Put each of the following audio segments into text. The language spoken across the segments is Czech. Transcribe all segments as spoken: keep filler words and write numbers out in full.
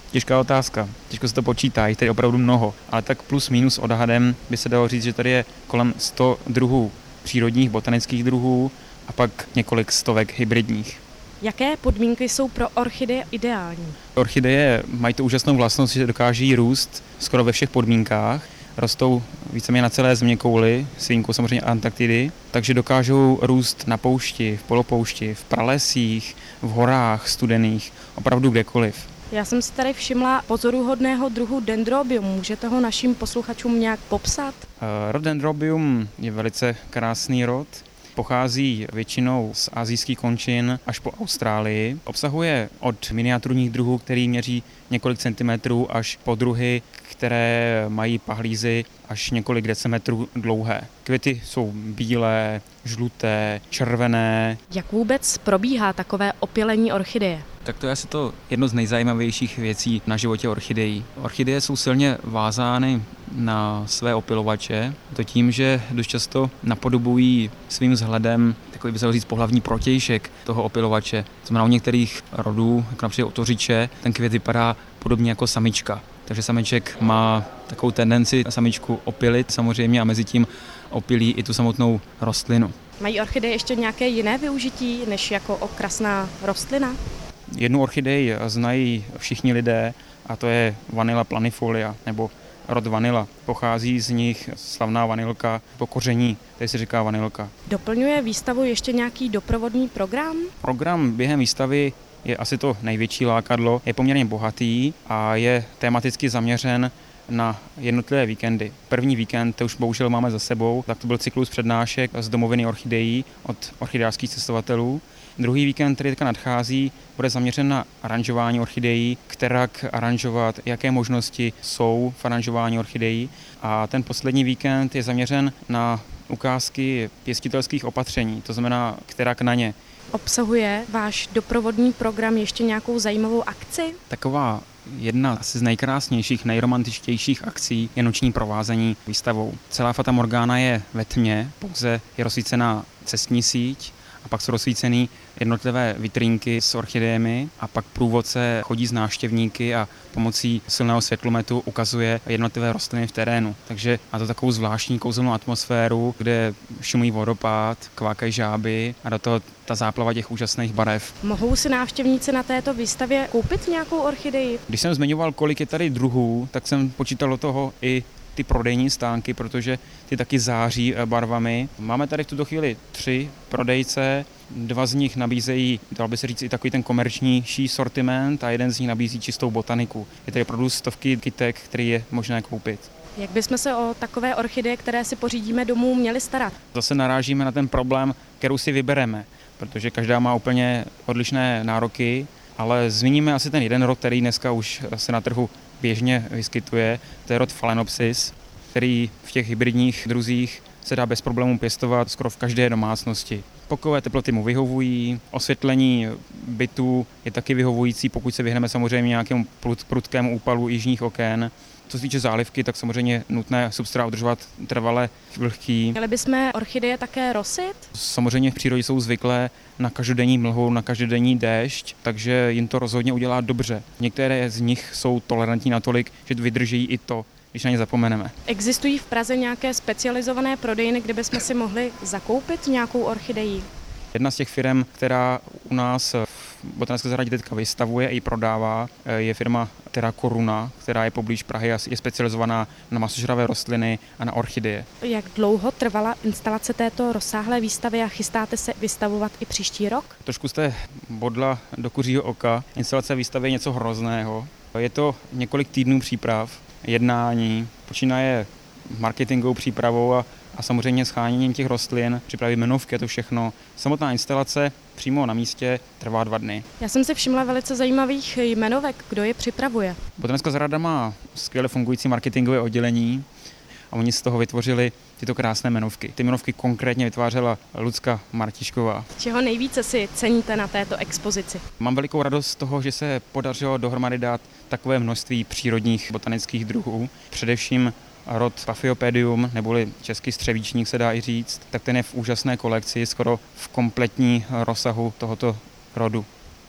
Těžká otázka, těžko se to počítá, je tady opravdu mnoho, ale tak plus minus odhadem by se dalo říct, že tady je kolem sto druhů přírodních botanických druhů a pak několik stovek hybridních. Jaké podmínky jsou pro orchideje ideální? Orchideje mají tu úžasnou vlastnost, že dokáží růst skoro ve všech podmínkách. Rostou víceméně na celé zeměkouli, s výjimkou samozřejmě Antarktidy, takže dokážou růst na poušti, v polopoušti, v pralesích, v horách studených, opravdu kdekoliv. Já jsem si tady všimla pozoruhodného druhu Dendrobium. Můžete ho našim posluchačům nějak popsat? Rod Dendrobium je velice krásný rod. Pochází většinou z asijských končin až po Austrálii. Obsahuje od miniaturních druhů, který měří několik centimetrů, až po druhy, které mají pahlízy až několik decimetrů dlouhé. Květy jsou bílé, žluté, červené. Jak vůbec probíhá takové opylení orchideje? Tak to je asi to jedno z nejzajímavějších věcí na životě orchidejí. Orchideje jsou silně vázány na své opylovače, to tím, že dost často napodobují svým vzhledem takový, by se dalo říct, pohlavní protějšek toho opylovače. To znamená, u některých rodů, jako například otořiče, ten květ vypadá podobně jako samička. Takže sameček má takovou tendenci samičku opylit samozřejmě a mezi tím opylí i tu samotnou rostlinu. Mají orchideje ještě nějaké jiné využití než jako okrasná rostlina? Jednu orchidej znají všichni lidé a to je Vanilla planifolia nebo rod vanila. Pochází z nich slavná vanilka po koření, tady se říká vanilka. Doplňuje výstavu ještě nějaký doprovodný program? Program během výstavy je asi to největší lákadlo, je poměrně bohatý a je tematicky zaměřen na jednotlivé víkendy. První víkend, to už bohužel máme za sebou, tak to byl cyklus přednášek z domoviny orchidejí od orchideářských cestovatelů. Druhý víkend, který teďka nadchází, bude zaměřen na aranžování orchidejí, kterak aranžovat, jaké možnosti jsou v aranžování orchidejí. A ten poslední víkend je zaměřen na ukázky pěstitelských opatření, to znamená, kterak na ně. Obsahuje váš doprovodný program ještě nějakou zajímavou akci? Taková jedna asi z nejkrásnějších, nejromantičtějších akcí je noční provázení výstavou. Celá Fata Morgana je ve tmě, pouze je rozsvícená cestní síť a pak jsou rozsvícený jednotlivé vitrínky s orchidejemi a pak průvodce chodí s návštěvníky a pomocí silného světlometu ukazuje jednotlivé rostliny v terénu. Takže má to takovou zvláštní kouzelnou atmosféru, kde šumí vodopád, kvákají žáby a do toho ta záplava těch úžasných barev. Mohou si návštěvníci na této výstavě koupit nějakou orchideji? Když jsem zmiňoval, kolik je tady druhů, tak jsem počítal do toho i ty prodejní stánky, protože ty taky září barvami. Máme tady v tuto chvíli tři prodejce, dva z nich nabízejí, dal by se říct, i takový ten komerčnější sortiment a jeden z nich nabízí čistou botaniku. Je tady opravdu stovky kytek, který je možné koupit. Jak bychom se o takové orchideje, které si pořídíme domů, měli starat? Zase narážíme na ten problém, kterou si vybereme, protože každá má úplně odlišné nároky, ale zmíníme asi ten jeden rod, který dneska už se na trhu běžně vyskytuje, to je rod Phalaenopsis, který v těch hybridních druzích se dá bez problémů pěstovat skoro v každé domácnosti. Pokojové teploty mu vyhovují, osvětlení bytu je taky vyhovující, pokud se vyhneme samozřejmě nějakému prudkému úpalu jižních oken. Co se týče zálivky, tak samozřejmě nutné substrát udržovat trvale vlhký. Měli bychom orchideje také rosit? Samozřejmě v přírodě jsou zvyklé na každodenní mlhu, na každodenní déšť, takže jim to rozhodně udělá dobře. Některé z nich jsou tolerantní natolik, že vydrží i to, když na ně zapomeneme. Existují v Praze nějaké specializované prodejny, kde bychom si mohli zakoupit nějakou orchideji? Jedna z těch firm, která u nás v botanické zahradě teďka vystavuje a i prodává, je firma Terra Coruna, která je poblíž Prahy a je specializovaná na masožravé rostliny a na orchideje. Jak dlouho trvala instalace této rozsáhlé výstavy a chystáte se vystavovat i příští rok? Trošku jste bodla do kuřího oka. Instalace výstavy je něco hrozného. Je to několik týdnů příprav, jednání, počínaje marketingovou přípravou a a samozřejmě scháněním těch rostlin, připravit jmenovky a to všechno. Samotná instalace přímo na místě trvá dva dny. Já jsem si všimla velice zajímavých jmenovek. Kdo je připravuje? Botanická zahrada má skvěle fungující marketingové oddělení a oni z toho vytvořili tyto krásné jmenovky. Ty jmenovky konkrétně vytvářela Lucka Martišková. Čeho nejvíce si ceníte na této expozici? Mám velikou radost z toho, že se podařilo dohromady dát takové množství přírodních botanických druhů, především rod Paphiopedium, neboli český střevíčník se dá i říct, tak ten je v úžasné kolekci, skoro v kompletní rozsahu tohoto rodu.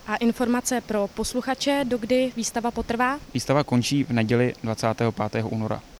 A informace pro posluchače, dokdy výstava potrvá? Výstava končí v neděli dvacátého pátého února.